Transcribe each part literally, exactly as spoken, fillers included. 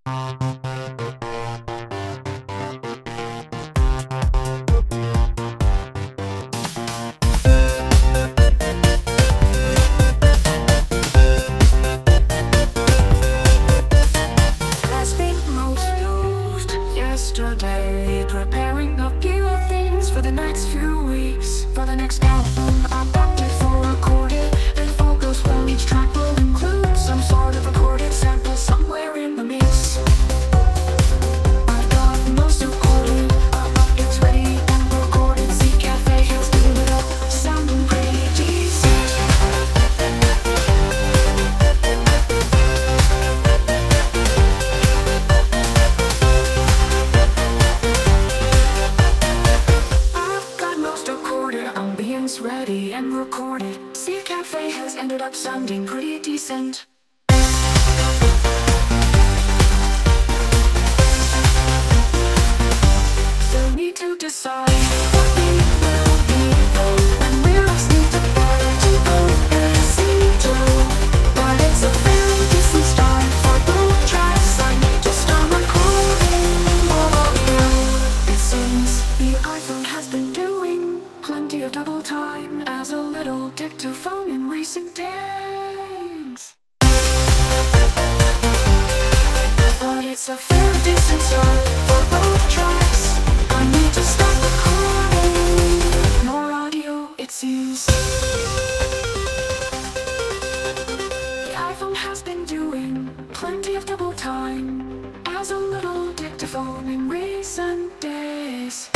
Yesterday, preparing a few things for the next few weeks. For the next album, I'm backed it for recorded, and focus well. Each track will include some sort of recorded sample somewhere in the mix. I've got most recorded, up, it's ready and recorded. C Cafe has cleaned it up, sounding pretty decent. Ambience ready and recorded. C Cafe has ended up sounding pretty decent. Still need to decide what we will be though, and we're asking to to go and see too. But it's a very decent start for both tracks. I need to start recording more audio. It seems the iPhone has been doing plenty of double time as a little dictaphone in recent days. But it's a fairly decent start for both tracks. I need to start recording more audio, it seems. The iPhone has been doing plenty of double time as a little dictaphone in recent days.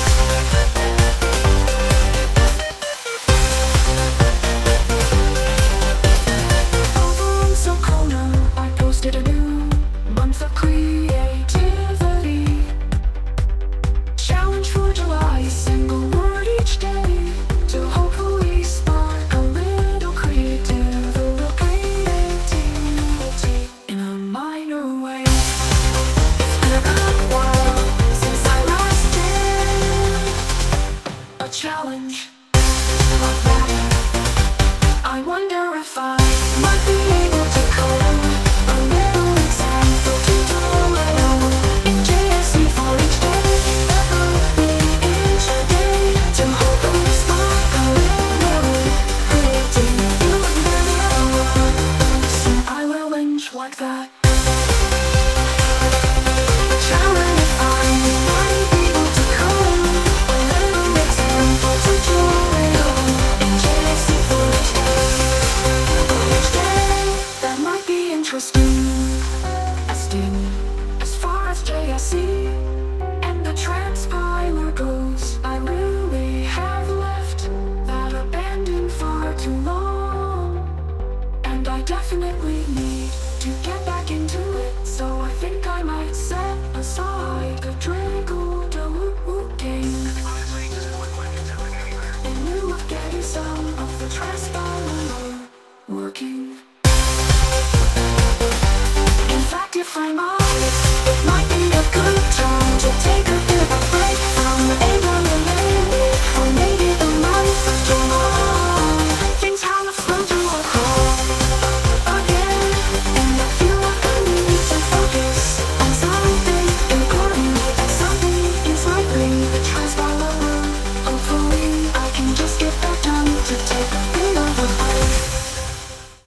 Challenge like that. I wonder if I might be able to code a little example tutorial in J S E for each day. That will be each day to hopefully spark a little creativity. So I will inch like that. Challenge if I might be able to code a little example tutorial in J S E for each day. For each day, that might be interesting. As in, as far as J S E and the transpiler goes, I really have left that abandoned far too long, and I definitely need to get back into it. So I think I might set aside the Draggle Whoop game in lieu of getting some of the transpiler working. In fact, if I'm